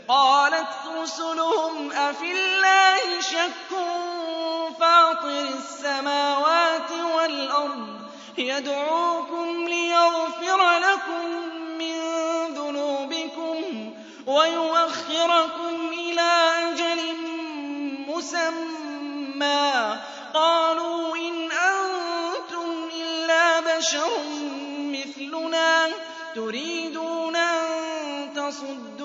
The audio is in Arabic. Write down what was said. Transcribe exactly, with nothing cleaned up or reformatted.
قَالَتْ رُسُلُهُمْ أَفِي اللَّهِ شَكٌّ فَاطِرِ السَّمَاوَاتِ وَالْأَرْضِ يَدْعُوكُمْ لِيَغْفِرَ لَكُم مِّن ذُنُوبِكُمْ وَيُؤَخِّرَكُمْ إِلَىٰ أَجَلٍ مُّسَمًّى ۚ قَالُوا إِنْ أَنتُمْ إِلَّا بَشَرٌ مِّثْلُنَا تُرِيدُونَ أَن تَصُدُّونَا